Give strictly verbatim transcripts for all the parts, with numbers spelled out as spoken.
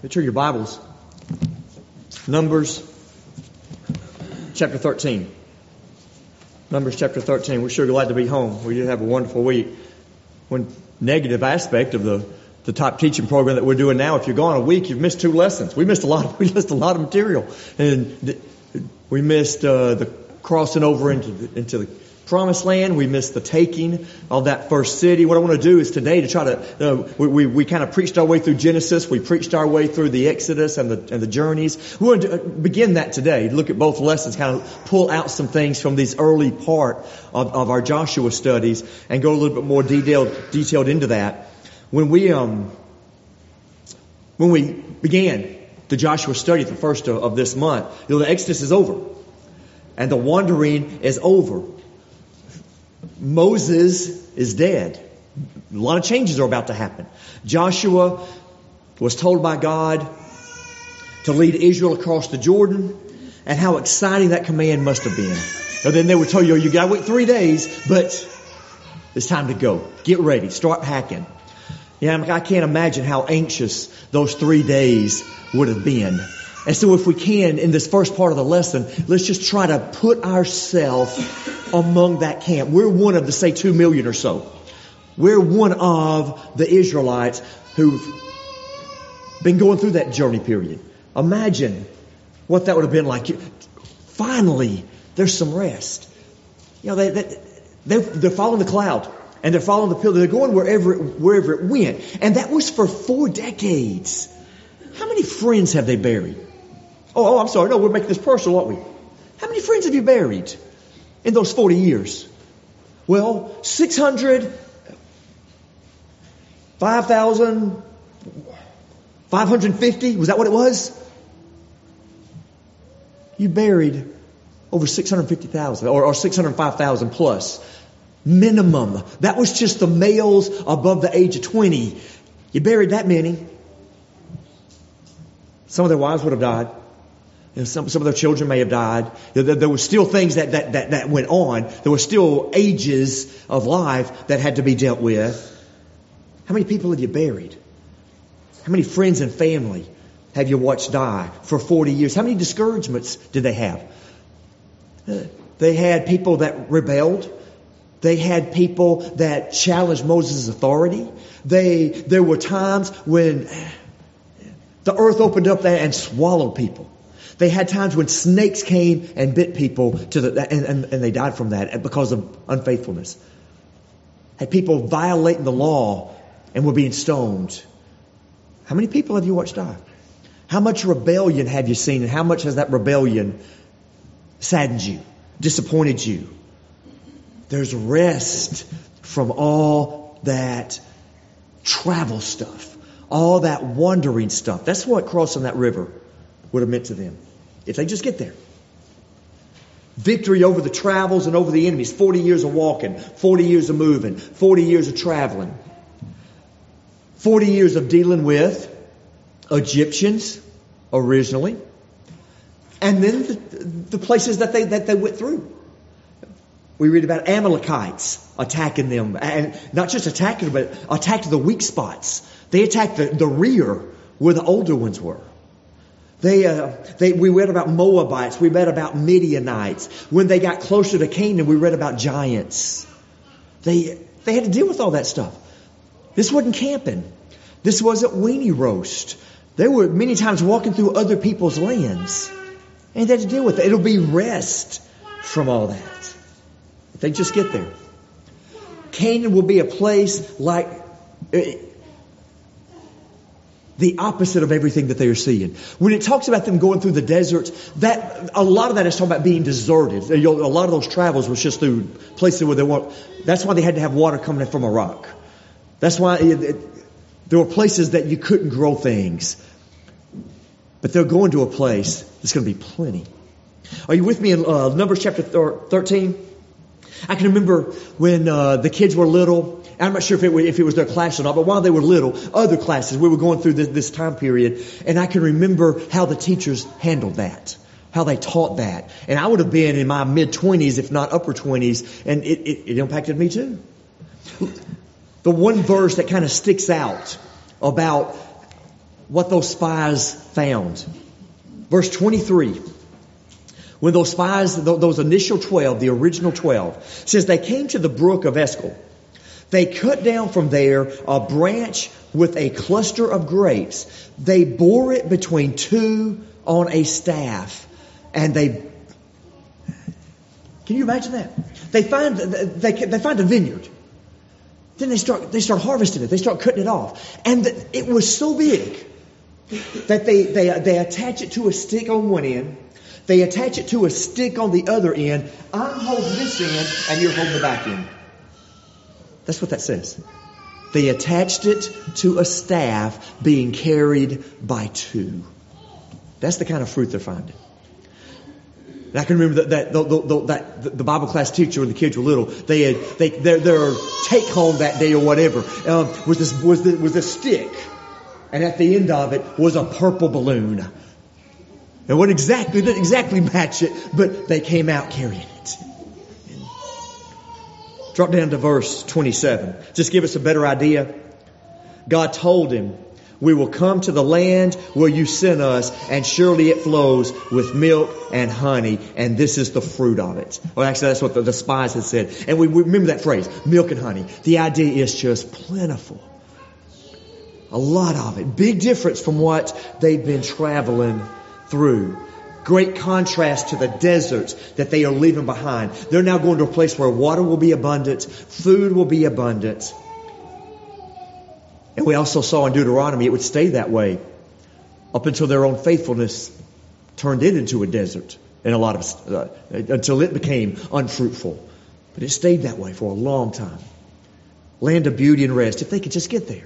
Turn your Bibles. Numbers chapter thirteen. Numbers chapter thirteen. We're sure glad to be home. We did have a wonderful week. One negative aspect of the, the type teaching program that we're doing now, if you're gone a week, you've missed two lessons. We missed a lot of, we missed a lot of material. And th- we missed uh, the crossing over into the, into the Promised Land. We missed the taking of that first city. What I want to do is today to try to, uh, we, we, we kind of preached our way through Genesis. We preached our way through the Exodus and the, and the journeys. We want to begin that today. Look at both lessons, kind of pull out some things from this early part of, of our Joshua studies and go a little bit more detailed, detailed into that. When we, um, when we began the Joshua study, the first of, of this month, you know, the Exodus is over and the wandering is over. Moses is dead. A lot of changes are about to happen. Joshua was told by God to lead Israel across the Jordan, and how exciting that command must have been. And then they were told, you, you got to wait three days, but it's time to go. Get ready. Start packing. Yeah, I can't imagine how anxious those three days would have been. And so if we can, in this first part of the lesson, let's just try to put ourselves among that camp. We're one of the, say, two million or so. We're one of the Israelites who've been going through that journey period. Imagine what that would have been like. Finally, there's some rest. You know, they, they, they're, they're following the cloud and they're following the pillar. They're going wherever, wherever it went. And that was for four decades. How many friends have they buried? Oh, oh, I'm sorry. No, we're making this personal, aren't we? How many friends have you buried in those forty years? Well, six hundred, five thousand, five hundred fifty. Was that what it was? You buried over six hundred fifty thousand or, or six hundred five thousand plus. Minimum. That was just the males above the age of twenty. You buried that many. Some of their wives would have died. You know, some, some of their children may have died. There, there, there were still things that, that, that, that went on. There were still ages of life that had to be dealt with. How many people have you buried? How many friends and family have you watched die for forty years? How many discouragements did they have? Uh, they had people that rebelled. They had people that challenged Moses' authority. They, there were times when the earth opened up there and swallowed people. They had times when snakes came and bit people to the, and, and, and they died from that because of unfaithfulness. Had people violating the law and were being stoned. How many people have you watched die? How much rebellion have you seen, and how much has that rebellion saddened you, disappointed you? There's rest from all that travel stuff, all that wandering stuff. That's what crossing that river would have meant to them if they just get there. Victory over the travels and over the enemies. forty years of walking, forty years of moving, forty years of traveling, forty years of dealing with Egyptians originally, and then the, the places that they that they went through. We read about Amalekites attacking them, and not just attacking them, but attacked the weak spots. They attacked the, the rear where the older ones were. They, uh, they, we read about Moabites. We read about Midianites. When they got closer to Canaan, we read about giants. They, they had to deal with all that stuff. This wasn't camping. This wasn't weenie roast. They were many times walking through other people's lands. And they had to deal with it. It'll be rest from all that. If they just get there. Canaan will be a place like the opposite of everything that they are seeing. When it talks about them going through the deserts, that a lot of that is talking about being deserted. A lot of those travels was just through places where they weren't. That's why they had to have water coming in from a rock. That's why it, it, there were places that you couldn't grow things. But they're going to a place that's going to be plenty. Are you with me in uh, Numbers chapter thirteen? I can remember when uh, the kids were little. I'm not sure if it, was, if it was their class or not, but while they were little, other classes, we were going through this, this time period, and I can remember how the teachers handled that, how they taught that. And I would have been in my mid-twenties, if not upper twenties, and it, it, it impacted me too. The one verse that kind of sticks out about what those spies found. Verse twenty-three. When those spies, those initial twelve, the original twelve, says they came to the brook of Eshcol. They cut down from there a branch with a cluster of grapes. They bore it between two on a staff. And they... Can you imagine that? They find they they find a vineyard. Then they start they start harvesting it. They start cutting it off. And it was so big that they, they, they attach it to a stick on one end. They attach it to a stick on the other end. I'm holding this end and you're holding the back end. That's what that says. They attached it to a staff being carried by two. That's the kind of fruit they're finding. And I can remember that, that, the, the, that the Bible class teacher when the kids were little, they had they, their, their take home that day or whatever um, was this was the, was a stick, and at the end of it was a purple balloon. It wouldn't exactly didn't exactly match it, but they came out carrying it. Drop down to verse twenty-seven. Just give us a better idea. God told him, "We will come to the land where you sent us, and surely it flows with milk and honey, and this is the fruit of it." Well, actually, that's what the, the spies had said. And we, we remember that phrase, milk and honey. The idea is just plentiful. A lot of it. Big difference from what they've been traveling through. Great contrast to the deserts that they are leaving behind. They're now going to a place where water will be abundant, food will be abundant. And we also saw in Deuteronomy it would stay that way up until their own faithfulness turned it into a desert, and a lot of uh, until it became unfruitful. But it stayed that way for a long time. Land of beauty and rest, if they could just get there.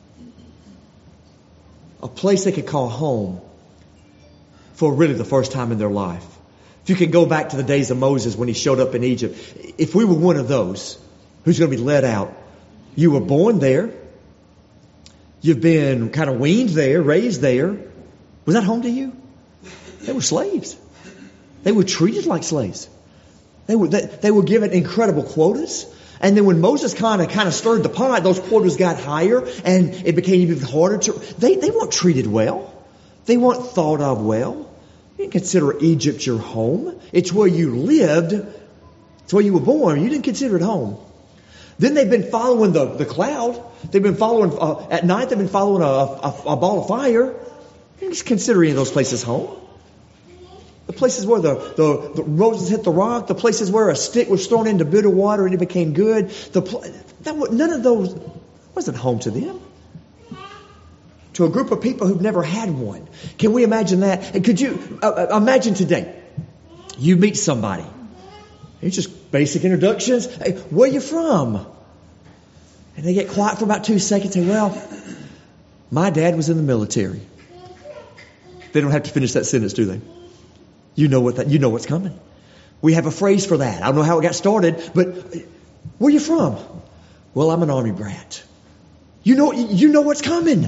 A place they could call home for really the first time in their life. If you can go back to the days of Moses when he showed up in Egypt, if we were one of those who's going to be led out, you were born there. You've been kind of weaned there, raised there. Was that home to you? They were slaves. They were treated like slaves. They were they, they were given incredible quotas. And then when Moses kind of kind of stirred the pot, those quotas got higher, and it became even harder to. They they weren't treated well. They weren't thought of well. You didn't consider Egypt your home. It's where you lived. It's where you were born. You didn't consider it home. Then they've been following the, the cloud. They've been following, uh, at night they've been following a, a, a ball of fire. You didn't just consider any of those places home. The places where the, the, the Moses hit the rock, the places where a stick was thrown into bitter water and it became good. The that none of those wasn't home to them. To a group of people who've never had one. Can we imagine that? And could you uh, imagine today, you meet somebody. It's just basic introductions. Hey, where are you from? And they get quiet for about two seconds and say, well, my dad was in the military. They don't have to finish that sentence, do they? You know what that, you know what's coming. We have a phrase for that. I don't know how it got started, but where are you from? Well, I'm an Army brat. You know, you know what's coming.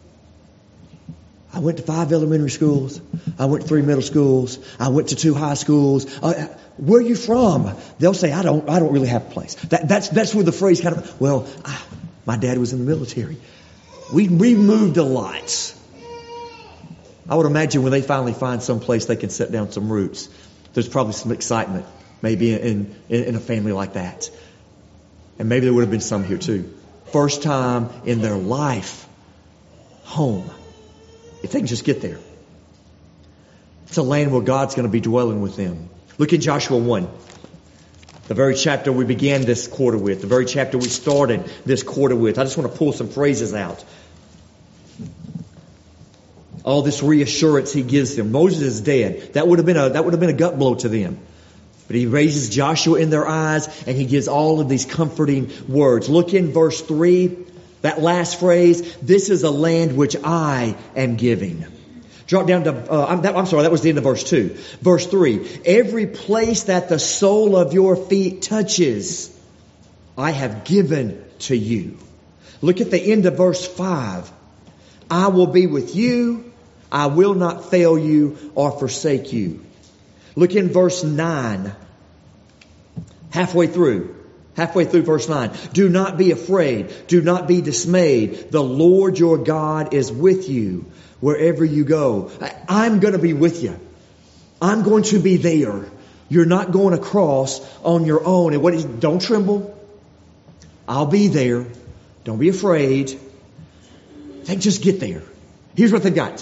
I went to five elementary schools. I went to three middle schools. I went to two high schools. Uh, where are you from? They'll say, I don't, I don't really have a place. That, that's, that's where the phrase kind of, well, I, my dad was in the military. We, we moved a lot. I would imagine when they finally find some place they can set down some roots, there's probably some excitement, maybe in, in, in a family like that. And maybe there would have been some here too. First time in their life, home. If they can just get there. It's a land where God's going to be dwelling with them. Look in Joshua one. The very chapter we began this quarter with. The very chapter we started this quarter with. I just want to pull some phrases out. All this reassurance he gives them. Moses is dead. That would have been a, that would have been a gut blow to them. But he raises Joshua in their eyes and he gives all of these comforting words. Look in verse three. That last phrase, this is a land which I am giving. Drop down to, uh, I'm, that, I'm sorry, that was the end of verse two. Verse three, every place that the sole of your feet touches, I have given to you. Look at the end of verse five. I will be with you. I will not fail you or forsake you. Look in verse nine. Halfway through. Halfway through verse nine. Do not be afraid. Do not be dismayed. The Lord your God is with you wherever you go. I'm going to be with you. I'm going to be there. You're not going across on your own. And what is, don't tremble. I'll be there. Don't be afraid. They just get there. Here's what they've got.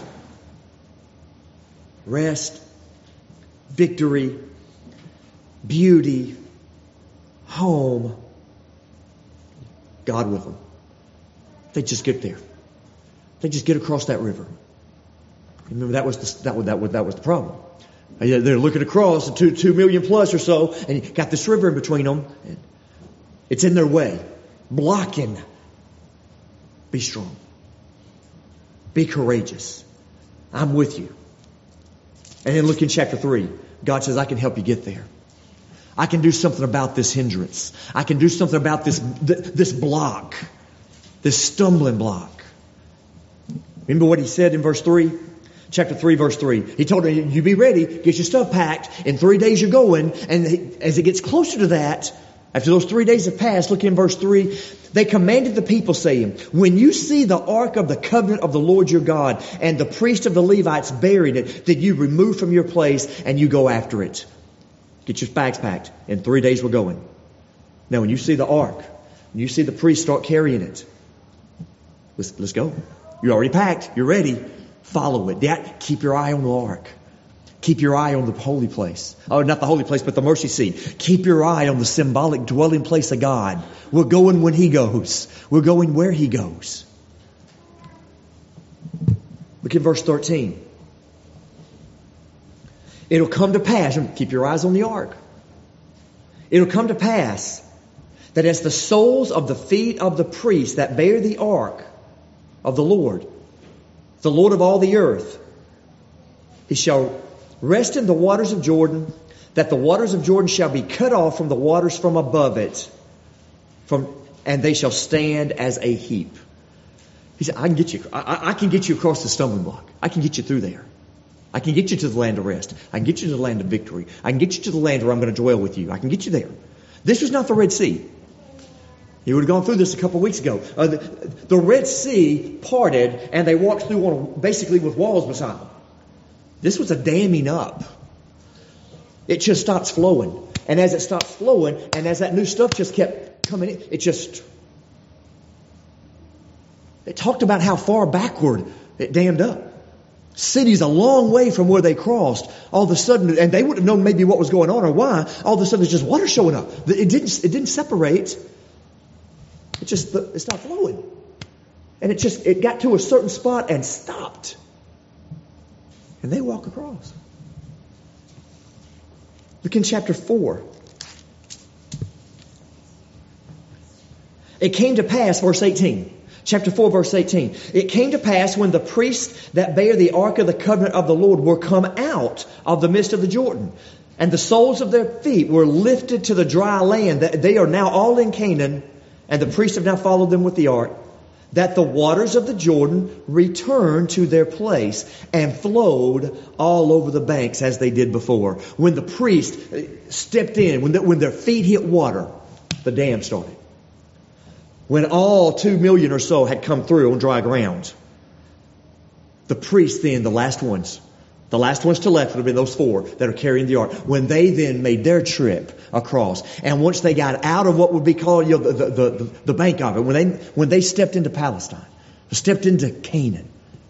Rest, victory, beauty, home, God with them. They just get there. They just get across that river. Remember, that was the, that was, that was, that was the problem. They're looking across, two, two million plus or so, and you got this river in between them. It's in their way, blocking. Be strong. Be courageous. I'm with you. And then look in chapter three. God says, I can help you get there. I can do something about this hindrance. I can do something about this, this block, this stumbling block. Remember what he said in verse three? Chapter three, verse three. He told them, you be ready, get your stuff packed. In three days you're going. And as it gets closer to that, after those three days have passed, look in verse three. They commanded the people, saying, when you see the ark of the covenant of the Lord your God and the priest of the Levites buried it, then you remove from your place and you go after it. Get your bags packed. In three days we're going. Now when you see the ark, when you see the priest start carrying it, let's, let's go. You're already packed. You're ready. Follow it. Dad, keep your eye on the ark. Keep your eye on the holy place. Oh, not the holy place, but the mercy seat. Keep your eye on the symbolic dwelling place of God. We're going when He goes. We're going where He goes. Look at verse thirteen. It'll come to pass, keep your eyes on the ark. It'll come to pass that as the soles of the feet of the priests that bear the ark of the Lord, the Lord of all the earth, He shall rest in the waters of Jordan, that the waters of Jordan shall be cut off from the waters from above it, from and they shall stand as a heap. He said, I can get you, I, I can get you across the stumbling block. I can get you through there. I can get you to the land of rest. I can get you to the land of victory. I can get you to the land where I'm going to dwell with you. I can get you there. This was not the Red Sea. You would have gone through this a couple of weeks ago. Uh, the, the Red Sea parted and they walked through on basically with walls beside them. This was a damming up. It just stops flowing. And as it stops flowing, and as that new stuff just kept coming in, it just... It talked about how far backward it dammed up. Cities a long way from where they crossed. All of a sudden, and they would have known maybe what was going on or why, all of a sudden there's just water showing up. It didn't, it didn't separate. It just, it stopped flowing. And it just, it got to a certain spot and stopped. And they walk across. Look in chapter four. It came to pass, verse eighteen. Chapter four, verse eighteen. It came to pass when the priests that bear the ark of the covenant of the Lord were come out of the midst of the Jordan, and the soles of their feet were lifted to the dry land, that they are now all in Canaan, and the priests have now followed them with the ark, that the waters of the Jordan returned to their place and flowed all over the banks as they did before. When the priest stepped in, when, the, when their feet hit water, the dam started. When all two million or so had come through on dry ground, the priests then, the last ones, the last ones to left would have been those four that are carrying the ark. When they then made their trip across, and once they got out of what would be called, you know, the, the, the, the bank of it, when they, when they stepped into Palestine, stepped into Canaan,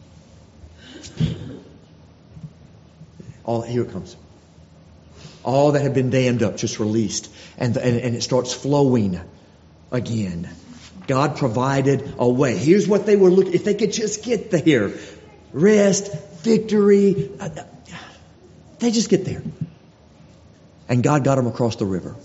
all, here it comes. All that had been dammed up, just released, and, and, and it starts flowing again. God provided a way. Here's what they were looking, if they could just get there. Rest, victory. They just get there. And God got them across the river.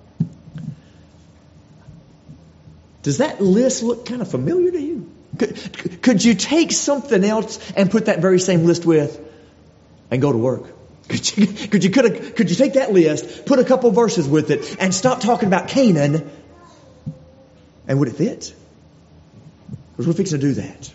Does that list look kind of familiar to you? Could, could you take something else and put that very same list with and go to work? Could you, could you, could, have, could you take that list, put a couple verses with it, and stop talking about Canaan? And would it fit? Because we're fixing to do that.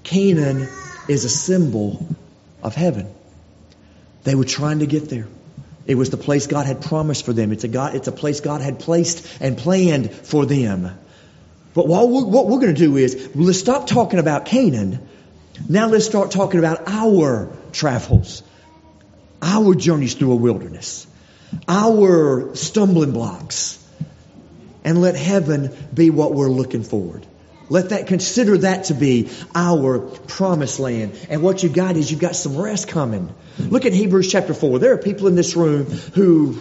Canaan is a symbol of heaven. They were trying to get there. It was the place God had promised for them. It's a God, it's a place God had placed and planned for them. But what we're, what we're going to do is, let's stop talking about Canaan. Now let's start talking about our travels, our journeys through a wilderness, our stumbling blocks, and let heaven be what we're looking forward. Let that, consider that to be our promised land. And what you've got is you've got some rest coming. Look at Hebrews chapter four. There are people in this room who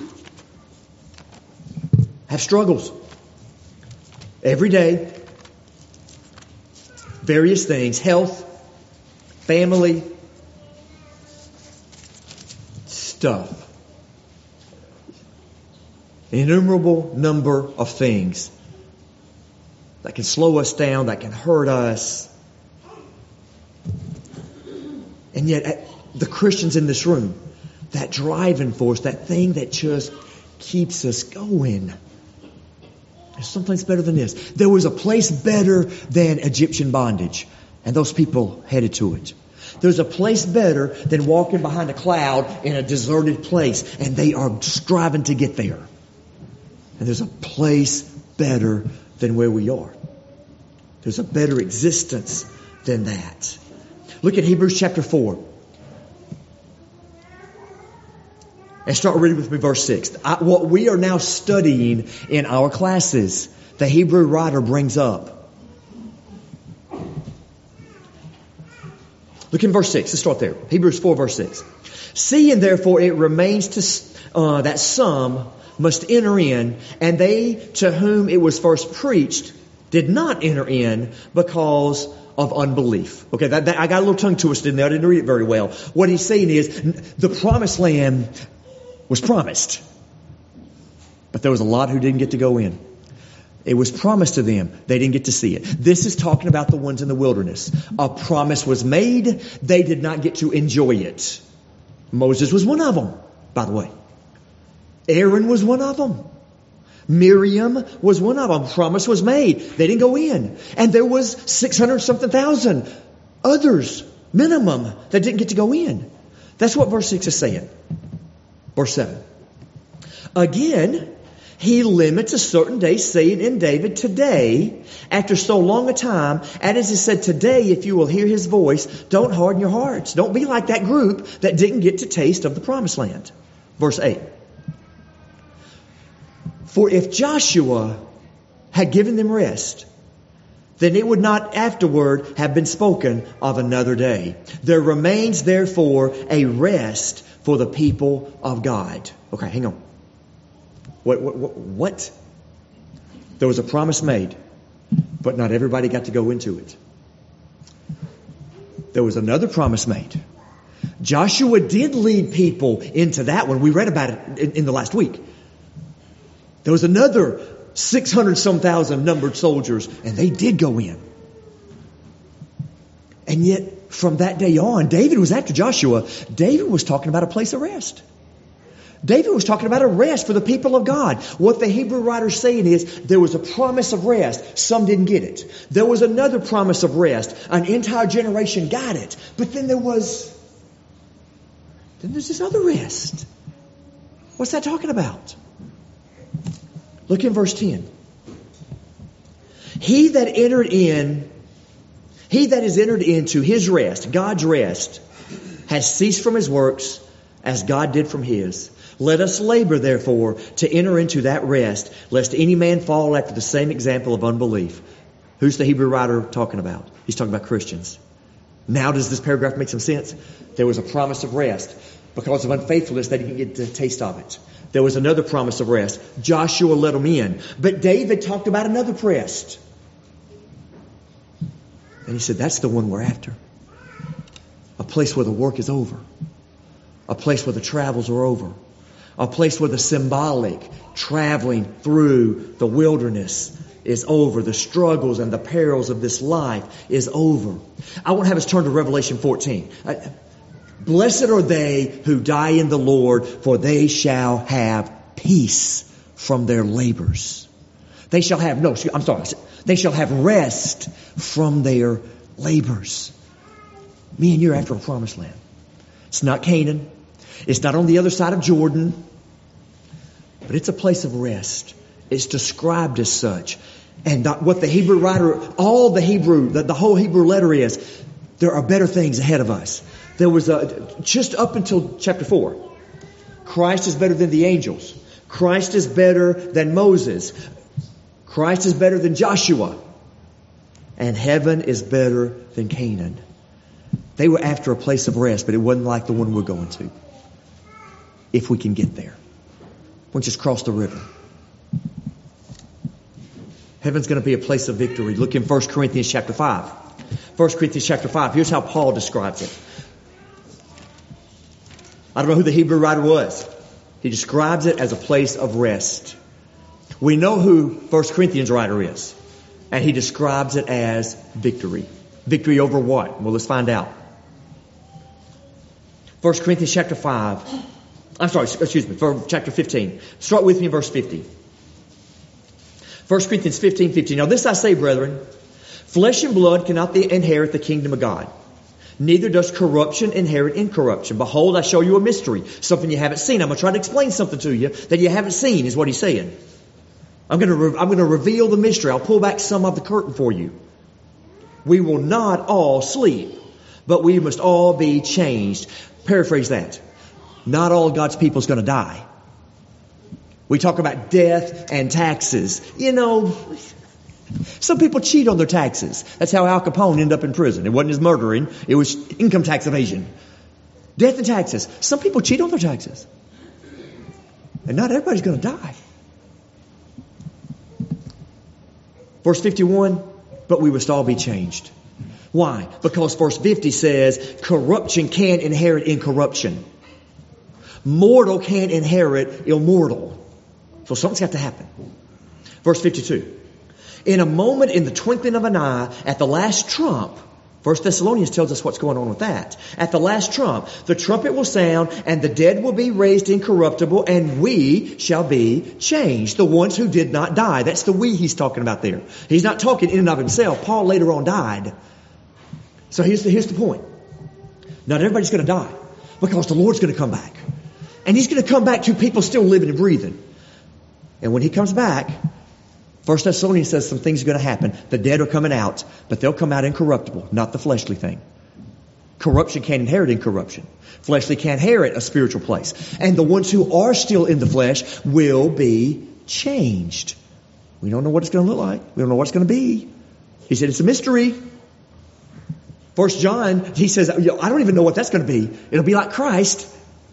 have struggles every day. Various things, health, family, stuff. An innumerable number of things that can slow us down, that can hurt us. And yet, the Christians in this room, that driving force, that thing that just keeps us going. There's something that's better than this. There was a place better than Egyptian bondage, and those people headed to it. There's a place better than walking behind a cloud in a deserted place, and they are striving to get there. And there's a place better than where we are. There's a better existence than that. Look at Hebrews chapter four. And start reading with me verse six. I, what we are now studying in our classes, the Hebrew writer brings up. Look in verse six. Let's start there. Hebrews four verse six. Seeing therefore it remains to uh, that some must enter in, and they to whom it was first preached did not enter in because of unbelief. Okay, that, that, I got a little tongue twisted in there. I didn't read it very well. What he's saying is the promised land was promised, but there was a lot who didn't get to go in. It was promised to them. They didn't get to see it. This is talking about the ones in the wilderness. A promise was made. They did not get to enjoy it. Moses was one of them, by the way. Aaron was one of them. Miriam was one of them. Promise was made. They didn't go in. And there was six hundred something thousand others, minimum, that didn't get to go in. That's what verse six is saying. Verse seven. Again, he limits a certain day, saying in David, today, after so long a time, and as he said, today, if you will hear his voice, don't harden your hearts. Don't be like that group that didn't get to taste of the promised land. Verse eight. For if Joshua had given them rest, then it would not afterward have been spoken of another day. There remains therefore a rest for the people of God. Okay, hang on. What, what, what? There was a promise made, but not everybody got to go into it. There was another promise made. Joshua did lead people into that one. We read about it in, in the last week. There was another six hundred some thousand numbered soldiers, and they did go in. And yet, from that day on, David was after Joshua. David was talking about a place of rest. David was talking about a rest for the people of God. What the Hebrew writer's saying is, there was a promise of rest. Some didn't get it. There was another promise of rest. An entire generation got it. But then there was, then there's this other rest. What's that talking about? Look in verse ten. He that entered in, he that is entered into his rest, God's rest, has ceased from his works as God did from his. Let us labor, therefore, to enter into that rest, lest any man fall after the same example of unbelief. Who's the Hebrew writer talking about? He's talking about Christians. Now does this paragraph make some sense? There was a promise of rest. Because of unfaithfulness, they didn't get the taste of it. There was another promise of rest. Joshua let them in. But David talked about another rest. And he said, that's the one we're after. A place where the work is over. A place where the travels are over. A place where the symbolic traveling through the wilderness is over. The struggles and the perils of this life is over. I want to have us turn to Revelation fourteen. Blessed are they who die in the Lord, for they shall have peace from their labors. They shall have, no, I'm sorry, they shall have rest from their labors. Me and you're after a promised land. It's not Canaan. It's not on the other side of Jordan, but it's a place of rest. It's described as such. And what the Hebrew writer, all the Hebrew, the, the whole Hebrew letter is, there are better things ahead of us. There was a, just up until chapter four, Christ is better than the angels. Christ is better than Moses. Christ is better than Joshua. And heaven is better than Canaan. They were after a place of rest, but it wasn't like the one we're going to. If we can get there. We'll just cross the river. Heaven's going to be a place of victory. Look in First Corinthians chapter five. First Corinthians chapter five. Here's how Paul describes it. I don't know who the Hebrew writer was. He describes it as a place of rest. We know who First Corinthians writer is. And he describes it as victory. Victory over what? Well, let's find out. First Corinthians chapter five. I'm sorry, excuse me, for chapter fifteen. Start with me in verse fifty. First Corinthians fifteen, fifteen. Now this I say, brethren, flesh and blood cannot inherit the kingdom of God. Neither does corruption inherit incorruption. Behold, I show you a mystery, something you haven't seen. I'm going to try to explain something to you that you haven't seen, is what he's saying. I'm going to re- I'm going to reveal the mystery. I'll pull back some of the curtain for you. We will not all sleep, but we must all be changed. Paraphrase that. Not all God's people is going to die. We talk about death and taxes. You know, some people cheat on their taxes. That's how Al Capone ended up in prison. It wasn't his murdering. It was income tax evasion. Death and taxes. Some people cheat on their taxes. And not everybody's going to die. Verse fifty-one, but we must all be changed. Why? Because verse fifty says, corruption can't inherit incorruption. Mortal can't inherit immortal. So something's got to happen. Verse fifty-two. In a moment, in the twinkling of an eye, at the last trump, First Thessalonians tells us what's going on with that. At the last trump, the trumpet will sound, and the dead will be raised incorruptible, and we shall be changed. The ones who did not die. That's the we he's talking about there. He's not talking in and of himself. Paul later on died. So here's the, here's the point. Not everybody's going to die, because the Lord's going to come back. And he's going to come back to people still living and breathing. And when he comes back, First Thessalonians says some things are going to happen. The dead are coming out, but they'll come out incorruptible, not the fleshly thing. Corruption can't inherit incorruption. Fleshly can't inherit a spiritual place. And the ones who are still in the flesh will be changed. We don't know what it's going to look like. We don't know what it's going to be. He said it's a mystery. First John, he says, I don't even know what that's going to be. It'll be like Christ.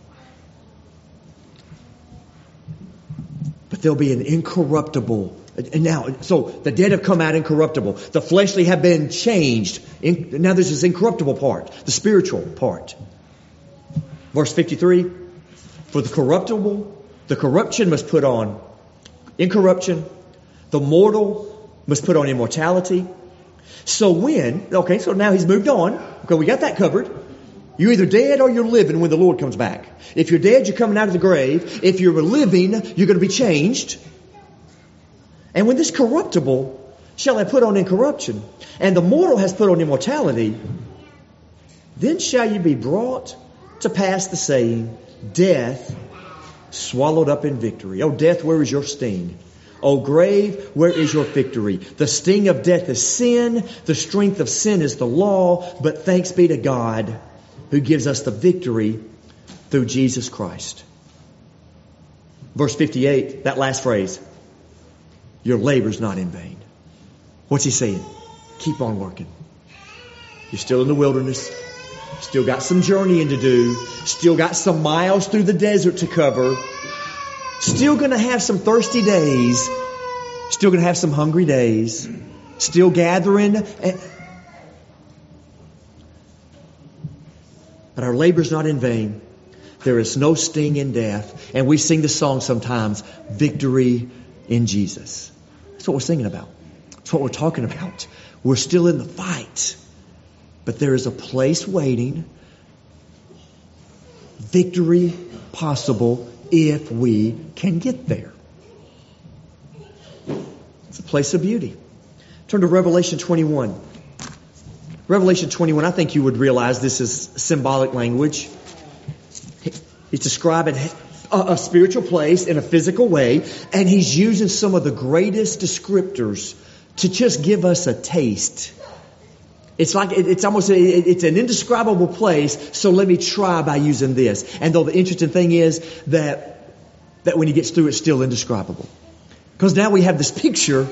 But there'll be an incorruptible. And now, so the dead have come out incorruptible. The fleshly have been changed. In, now there's this incorruptible part, the spiritual part. Verse fifty-three, for the corruptible, the corruption must put on incorruption. The mortal must put on immortality. So when, okay, so now he's moved on. Okay, we got that covered. You're either dead or you're living when the Lord comes back. If you're dead, you're coming out of the grave. If you're living, you're going to be changed. And when this corruptible shall have put on incorruption, and the mortal has put on immortality, then shall you be brought to pass the saying, death swallowed up in victory. Oh, death, where is your sting? O grave, where is your victory? The sting of death is sin. The strength of sin is the law. But thanks be to God who gives us the victory through Jesus Christ. Verse fifty-eight, that last phrase. Your labor's not in vain. What's he saying? Keep on working. You're still in the wilderness. Still got some journeying to do. Still got some miles through the desert to cover. Still going to have some thirsty days. Still going to have some hungry days. Still gathering. And... But our labor's not in vain. There is no sting in death. And we sing the song sometimes, victory in Jesus. That's what we're singing about. That's what we're talking about. We're still in the fight. But there is a place waiting. Victory possible if we can get there. It's a place of beauty. Turn to Revelation twenty-one. Revelation twenty-one, I think you would realize this is symbolic language. He's describing a, a spiritual place in a physical way, and he's using some of the greatest descriptors to just give us a taste. It's like, it's almost, it's an indescribable place, so let me try by using this. And though the interesting thing is that, that when he gets through, it's still indescribable. Because now we have this picture,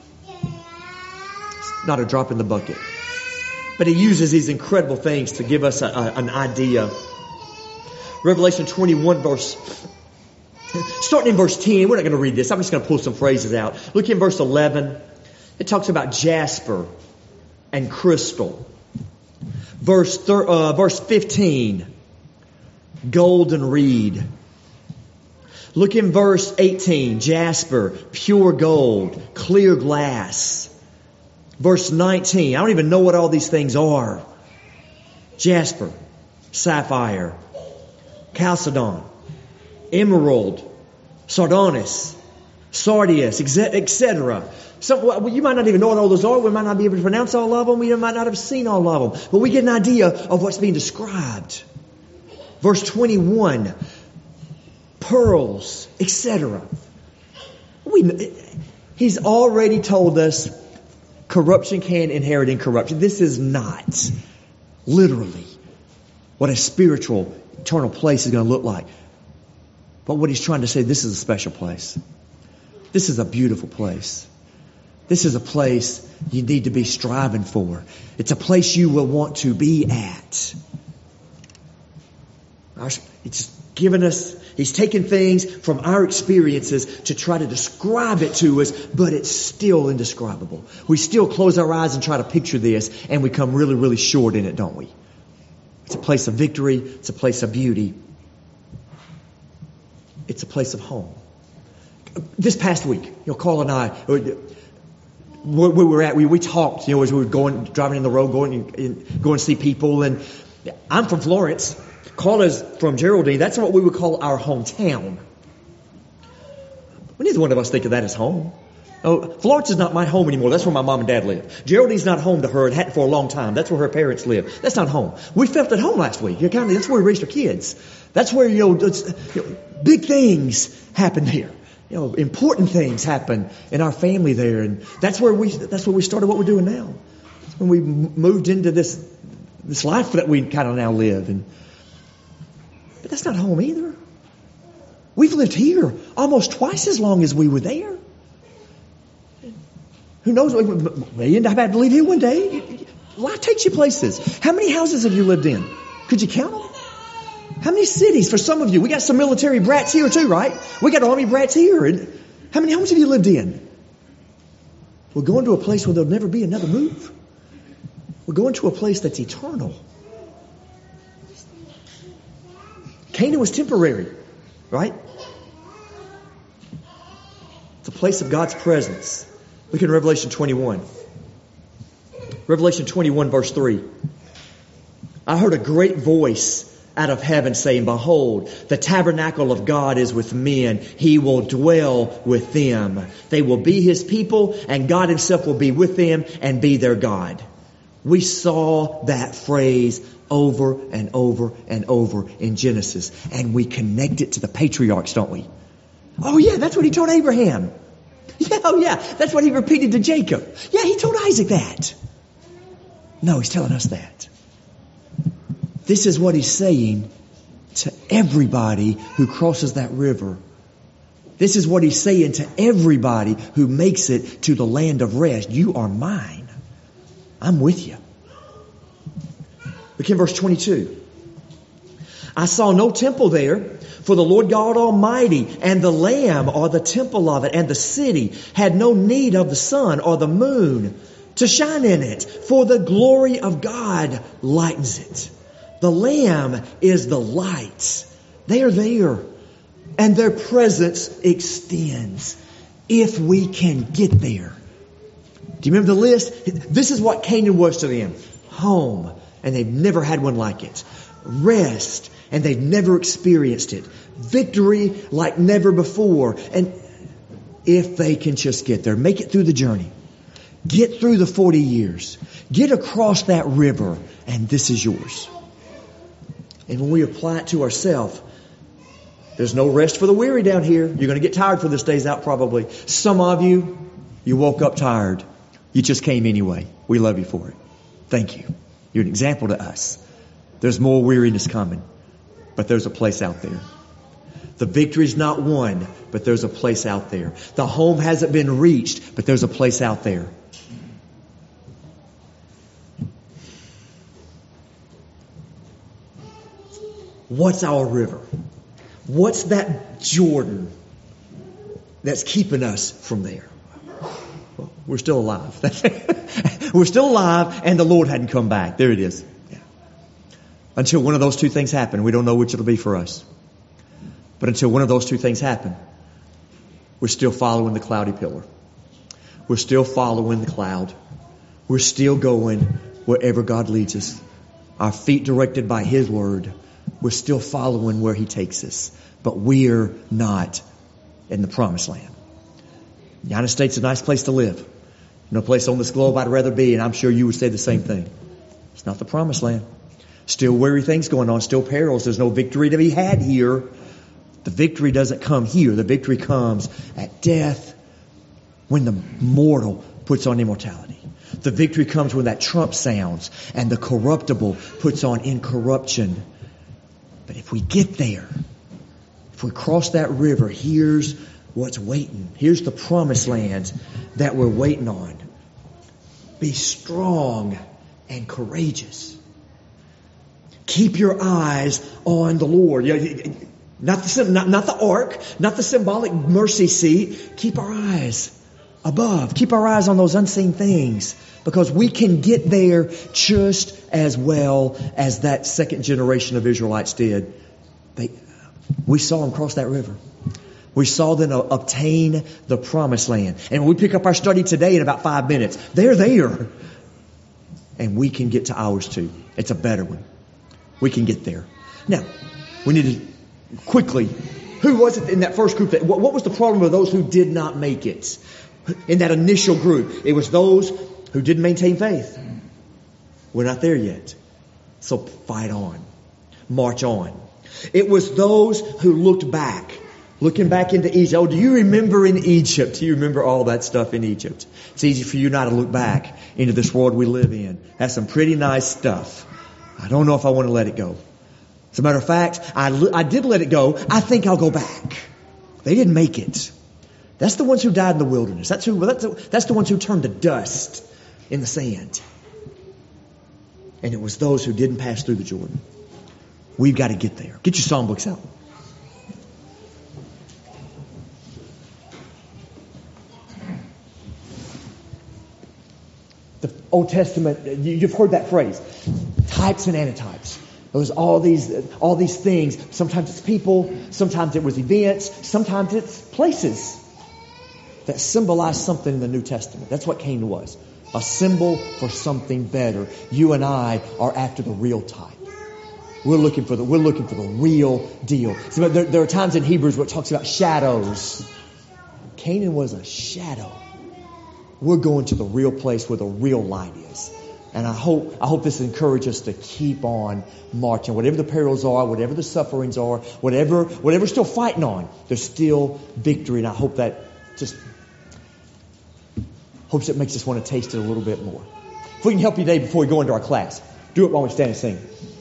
it's not a drop in the bucket. But he uses these incredible things to give us a, a, an idea. Revelation twenty-one verse, starting in verse ten, we're not going to read this. I'm just going to pull some phrases out. Look in verse eleven. It talks about jasper and crystal. Verse thir- uh, verse fifteen, golden reed. Look in verse eighteen, jasper, pure gold, clear glass. Verse nineteen, I don't even know what all these things are. Jasper, sapphire, chalcedon, emerald, sardonyx, sardius, et cetera. So you might not even know what all those are. We might not be able to pronounce all of them. We might not have seen all of them. But we get an idea of what's being described. Verse twenty-one, pearls, et cetera. We, he's already told us corruption can inherit incorruption. This is not literally what a spiritual, eternal place is going to look like. But what he's trying to say, this is a special place. This is a beautiful place. This is a place you need to be striving for. It's a place you will want to be at. It's given us, he's taken things from our experiences to try to describe it to us, but it's still indescribable. We still close our eyes and try to picture this, and we come really, really short in it, don't we? It's a place of victory. It's a place of beauty. It's a place of home. This past week, you know, Carl and I, where we were at, we, we talked, you know, as we were going, driving in the road, going and going to see people. And I'm from Florence. Carl is from Geraldine. That's what we would call our hometown. Neither one of us think of that as home. Oh, Florence is not my home anymore. That's where my mom and dad live. Geraldine's not home to her. It hadn't for a long time. That's where her parents live. That's not home. We felt at home last week. You know, kind of, that's where we raised our kids. That's where, you know, it's, you know, big things happen here. You know, important things happen in our family there. And that's where we, that's where we started what we're doing now. That's when we moved into this, this life that we kind of now live. And, but that's not home either. We've lived here almost twice as long as we were there. Who knows? We end up having to leave here one day. Life takes you places. How many houses have you lived in? Could you count them? How many cities? For some of you, we got some military brats here too, right? We got army brats here. And how many homes have you lived in? We're going to a place where there'll never be another move. We're going to a place that's eternal. Canaan was temporary, right? It's a place of God's presence. Look at Revelation twenty-one. Revelation twenty-one verse three. I heard a great voice out of heaven saying, behold, the tabernacle of God is with men. He will dwell with them. They will be His people, and God Himself will be with them and be their God. We saw that phrase over and over and over in Genesis, and we connect it to the patriarchs, don't we? Oh yeah, that's what He told Abraham. Yeah, oh yeah, that's what He repeated to Jacob. Yeah, He told Isaac that. No, He's telling us that. This is what He's saying to everybody who crosses that river. This is what He's saying to everybody who makes it to the land of rest. You are mine. I'm with you. Look in verse twenty-two. I saw no temple there, for the Lord God Almighty and the Lamb are the temple of it, and the city had no need of the sun or the moon to shine in it, for the glory of God lightens it. The Lamb is the light. They are there, and their presence extends if we can get there. Do you remember the list? This is what Canaan was to them. Home, and they've never had one like it. Rest, and they've never experienced it. Victory like never before. And if they can just get there, make it through the journey. Get through the forty years. Get across that river, and this is yours. And when we apply it to ourselves, There's no rest for the weary down here. You're going to get tired for this day's out probably. Some of you, you woke up tired. You just came anyway. We love you for it. Thank you. You're an example to us. There's more weariness coming, but there's a place out there. The victory's not won, but there's a place out there. The home hasn't been reached, but there's a place out there. What's our river? What's that Jordan that's keeping us from there? Well, we're still alive. We're still alive, and the Lord hadn't come back. There it is. Yeah. Until one of those two things happen, we don't know which it'll be for us. But until one of those two things happen, we're still following the cloudy pillar. We're still following the cloud. We're still going wherever God leads us. Our feet directed by His word. We're still following where He takes us. But we're not in the promised land. The United States is a nice place to live. No place on this globe I'd rather be, and I'm sure you would say the same thing. It's not the promised land. Still weary things going on, still perils. There's no victory to be had here. The victory doesn't come here. The victory comes at death when the mortal puts on immortality. The victory comes when that trump sounds and the corruptible puts on incorruption. But if we get there, if we cross that river, here's what's waiting. Here's the promised land that we're waiting on. Be strong and courageous. Keep your eyes on the Lord. Not the, not, not the ark, not the symbolic mercy seat. Keep our eyes above. Keep our eyes on those unseen things, because we can get there just as well as that second generation of Israelites did. They, we saw them cross that river. We saw them obtain the promised land. And when we pick up our study today in about five minutes, they're there. And we can get to ours too. It's a better one. We can get there. Now, we need to quickly, who was it in that first group? That, what, what was the problem with those who did not make it? In that initial group, it was those who didn't maintain faith. We're not there yet. So fight on. March on. It was those who looked back. Looking back into Egypt. Oh, do you remember in Egypt? Do you remember all that stuff in Egypt? It's easy for you not to look back into this world we live in. That's some pretty nice stuff. I don't know if I want to let it go. As a matter of fact, I, I did let it go. I think I'll go back. They didn't make it. That's the ones who died in the wilderness. That's who. That's the, that's the ones who turned to dust in the sand. And it was those who didn't pass through the Jordan. We've got to get there. Get your songbooks out. The Old Testament, you've heard that phrase, types and antitypes. There was all these, all these things. Sometimes it's people, sometimes it was events, sometimes it's places that symbolize something in the New Testament. That's what Canaan was. A symbol for something better. You and I are after the real type. We're looking for the, we're looking for the real deal. So there, there are times in Hebrews where it talks about shadows. Canaan was a shadow. We're going to the real place where the real light is. And I hope, I hope this encourages us to keep on marching. Whatever the perils are, whatever the sufferings are, whatever, whatever we're still fighting on, there's still victory. And I hope that just, hopes it makes us want to taste it a little bit more. If we can help you today before we go into our class, do it while we stand and sing.